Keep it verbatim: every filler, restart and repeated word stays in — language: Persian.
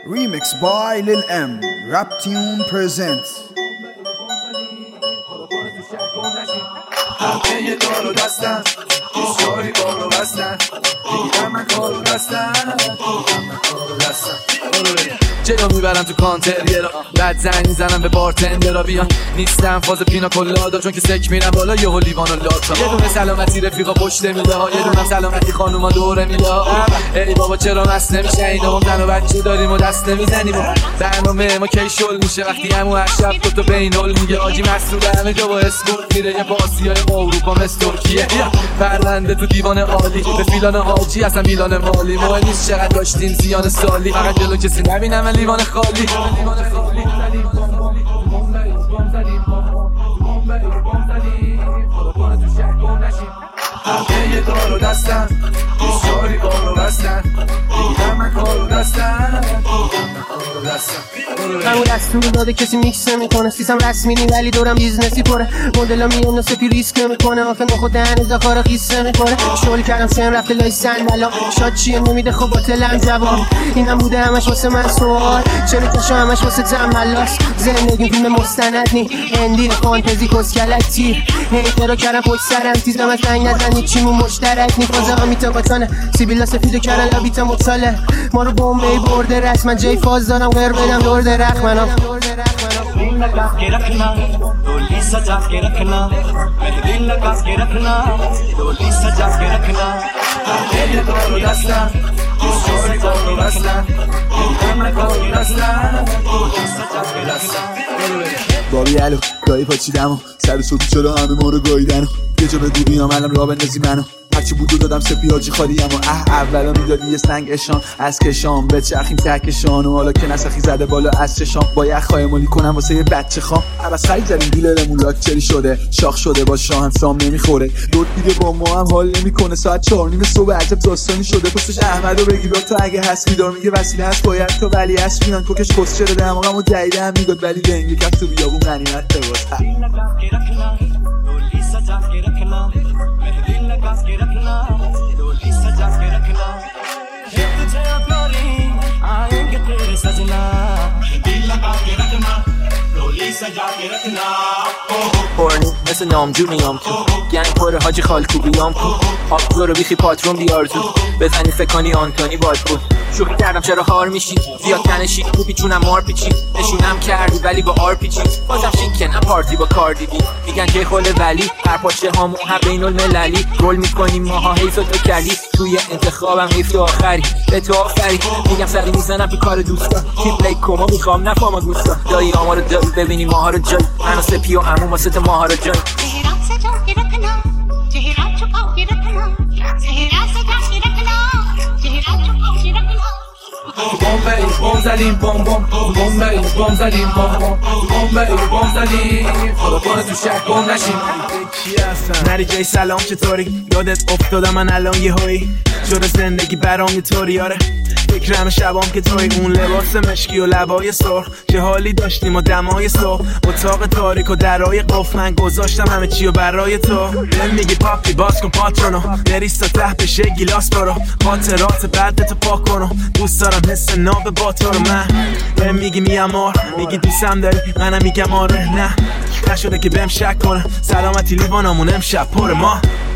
Remix by Lil M. Rap Tune presents. همه کارو دستم دیسکاری کارو بستن میگیرم من کارو دستم میگیرم من کارو دستم جلو میبرم تو کانتر یه را بعد زنگ میزنم به بارتندر بیان نیستم فاز پینا کلادا چون که سک میرم بالا یهو لیوان و لاتا یه دونه سلامتی رفیقا پشت میده ها یه دونه سلامتی خانوما دوره میده ها ای بابا چرا مست نمیشه اینا هم زن و بچه داریم و دست نمیزنیم برنامه ما کی شل میشه وقتی همون هر شب تو تو بینول میگه آجی مسئول همه جا با اسپورت میره یه باسیای اروپا مثل ترکیه پرونده تو دیوان عالی به فیلان حاجی اصلا میلان مالی مهم نیست چقدر داشتین زیان سالی فقط جلو کسی نبینم لیوان خالی همه کارو دستم دیسکاری کارو بستن میگیرم من کارو دستم همون دستور داده کسی میکس نمیکنه سیستم رسمی نی ولی دورم بیزنسی پره مدلا میون سپی ریسک نمیکنه آخه نخود دهن ازاخارا خیس نمیکنه شغل کردم سن رفته لای صندلا شاد چیه نمیده خب باطلم جواب اینم بوده همش واسه من سوال چرا کشا همش واسه تملاس زندگی فیلم مستند نی هندی فانتزی کسکلتی هیترا کردم پشت سرم تیزم از زنگ نزنی چیمون مشترک نی فازه ها میتاباتانه سیبیلا سفیدو کردن لابیتا مطاله ما رو بومبی برده رسم جای فاز دارم غیر بدم لرد رخمنم दिल लगा के रखना डोली सजा के रखना मेरे दिल लगा के रखना डोली सजा के रखना همه کارو دستم دیسکاری کارو بستن میگیرم من کارو دستم डोली सजा के रखना بابی الو گاهی پاچیدم و سر صبحی چرا همه ما رو گاییدن و یه جا بگو بیام الان را بندازی منو هرچی بود و دادم سپی حاجی خالیم و اه اولا میدادی یه سنگ اشان از کشام به چرخیم تکشان و حالا که نسخی زده بالا از چشام با یه خواهی مالی کنم واسه یه بچه خام عوض خرید زدیم دیلرمون لاکچری شده شاخ شده با شاهن سام نمیخوره دوت دیگه با ما هم حال نمیکنه ساعت چهار نیم صبح عجب داستانی شده پستش احمدو بگی با تو اگه هست بیدار میگه وسیله هست باید تو ولی هست میان کوکش کس چرا دماغمو جدیده هم میگاد ولی دنگی کف تو بیابون غنیمت بباز दिल लगा के रखना डोली सजा के रखना मेरे दिल लगा के रखना डोली सजा के रखना ये तुझे प्यारी आएंगे तेरे सजना दिल लगा के रखना डोली सजा के रखना پرنی مثل نامجو میام تو گنگ پر حاجی خالکو بیام تو آبزو رو بیخی پاترون بیارزو بزنی فکانی آنتونی باد بود شوخی کردم چرا خار میشی زیاد تنشی تو پیچونم مار پیچی نشونم کردی ولی با آر پیچی بازم شیکه نه پارتی با کاردی بی میگن که خل ولی هر پاچه هامون هم بین المللی رول میکنیم ماها حیث و تو کلی توی انتخابم حیث آخری به تو آفری میگم سری میزنم تو کار دوستا تیپ لیک کما میخوام نفاما گوستا دایی آما رو داری ببینی ماها رو جای من و سپی و عمو واسه ماها رو جای चेहरा सजा के रखना चेहरा छुपा के रखना चेहरा सजा के रखना चेहरा छुपा के रखना بوم بریم بوم زدیم بوم بوم بوم بریم بوم زدیم بوم بوم بوم بریم بوم زدیم خدا کنه تو شک گم نشیم نری جای سلام چطوری یادت افتادم من الان یه هایی شده زندگی برام یه طوری آره فکرم شبام که توی اون لباس مشکی و لبای سرخ چه حالی داشتیم و دمای صبح اتاق تاریک و درای قفل من گذاشتم همه چی و برای تو بهم میگی پاپی باز کن پاترونو بریز تا ته بشه گیلاس برو خاطرات بعدتو پاک کنو دوست دارم حس ناب با تو رو من بهم میگی میامار میگی دوستم داری منم میگم آره نه نشده که بهم شک کنه سلامتی لیوانمون امشب پر ما